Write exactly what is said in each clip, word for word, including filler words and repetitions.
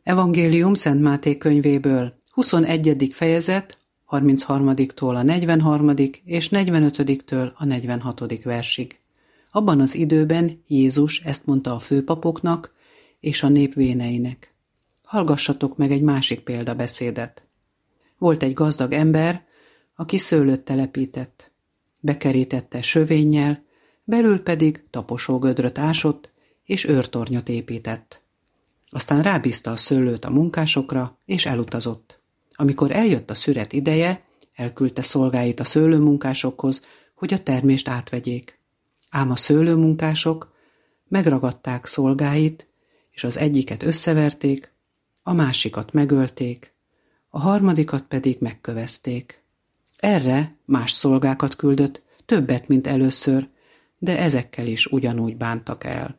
Evangélium Szent Máté könyvéből, huszonegyedik fejezet, harmincharmadiktól a negyvenharmadik és negyvenötödiktől a negyvenhatodik versig. Abban az időben Jézus ezt mondta a főpapoknak és a nép véneinek. Hallgassatok meg egy másik példabeszédet. Volt egy gazdag ember, aki szőlőt telepített. Bekerítette sövénnyel, belül pedig taposógödröt ásott, és őrtornyot épített. Aztán rábízta a szőlőt a munkásokra, és elutazott. Amikor eljött a szüret ideje, elküldte szolgáit a szőlőmunkásokhoz, hogy a termést átvegyék. Ám a szőlőmunkások megragadták szolgáit, és az egyiket összeverték, a másikat megölték, a harmadikat pedig megkövezték. Erre más szolgákat küldött, többet, mint először, de ezekkel is ugyanúgy bántak el.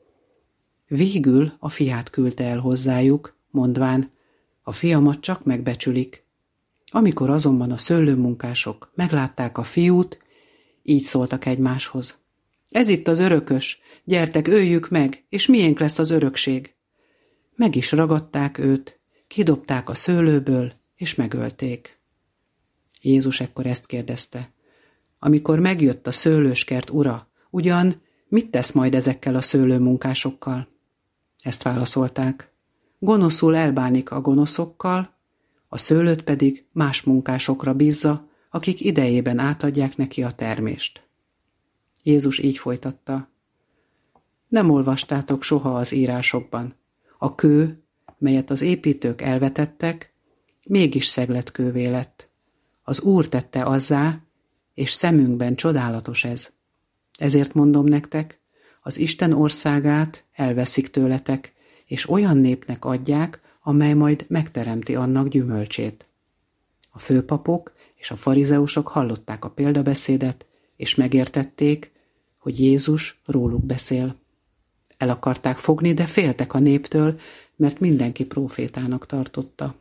Végül a fiát küldte el hozzájuk, mondván, a fiamat csak megbecsülik. Amikor azonban a szőlőmunkások meglátták a fiút, így szóltak egymáshoz. Ez itt az örökös, gyertek, öljük meg, és miénk lesz az örökség. Meg is ragadták őt, kidobták a szőlőből, és megölték. Jézus ekkor ezt kérdezte. Amikor megjött a szőlőskert ura, ugyan mit tesz majd ezekkel a szőlőmunkásokkal? Ezt válaszolták. Gonoszul elbánik a gonoszokkal, a szőlőt pedig más munkásokra bízza, akik idejében átadják neki a termést. Jézus így folytatta. Nem olvastátok soha az írásokban. A kő, melyet az építők elvetettek, mégis szegletkővé lett. Az Úr tette azzá, és szemünkben csodálatos ez. Ezért mondom nektek, az Isten országát elveszik tőletek, és olyan népnek adják, amely majd megteremti annak gyümölcsét. A főpapok és a farizeusok hallották a példabeszédet, és megértették, hogy Jézus róluk beszél. El akarták fogni, de féltek a néptől, mert mindenki prófétának tartotta.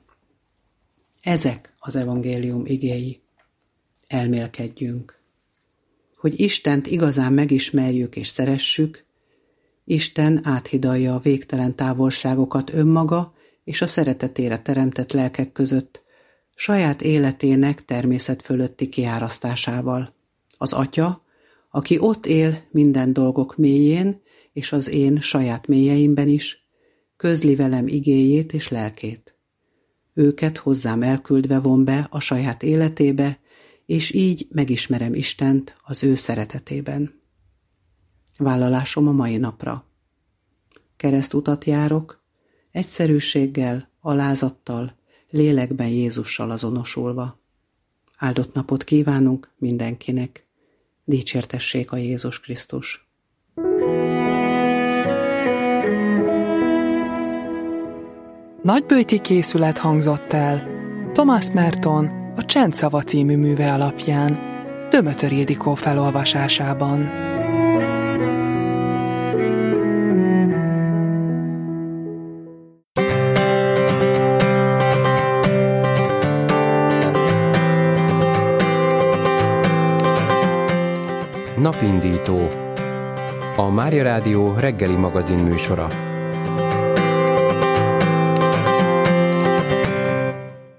Ezek az evangélium igéi. Elmélkedjünk. Hogy Istent igazán megismerjük és szeressük, Isten áthidalja a végtelen távolságokat önmaga és a szeretetére teremtett lelkek között, saját életének természet fölötti kiárasztásával. Az Atya, aki ott él minden dolgok mélyén, és az én saját mélyeimben is, közli velem igéjét és lelkét. Őket hozzám elküldve von be a saját életébe, és így megismerem Istent az ő szeretetében. Vállalásom a mai napra. Keresztutat járok, egyszerűséggel, alázattal, lélekben Jézussal azonosulva. Áldott napot kívánunk mindenkinek. Dicsértessék a Jézus Krisztus. Nagyböjti készület hangzott el Thomas Merton a Csendszava című műve alapján, Dömötör Ildikó felolvasásában. Napindító. A Mária Rádió reggeli magazin műsora.